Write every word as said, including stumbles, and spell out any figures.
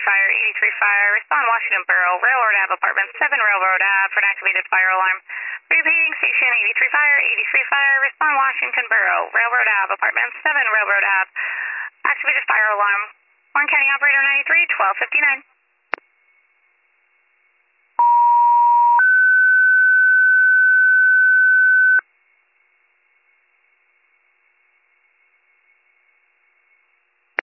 Fire, eighty-three Fire, respond Washington Borough, Railroad Ave, Apartment seven, Railroad Ave, for an activated fire alarm. Repeating, Station eighty-three Fire, eighty-three Fire, respond Washington Borough, Railroad Ave, Apartment seven, Railroad Ave, activated fire alarm. Warren County Operator ninety-three, twelve fifty-nine.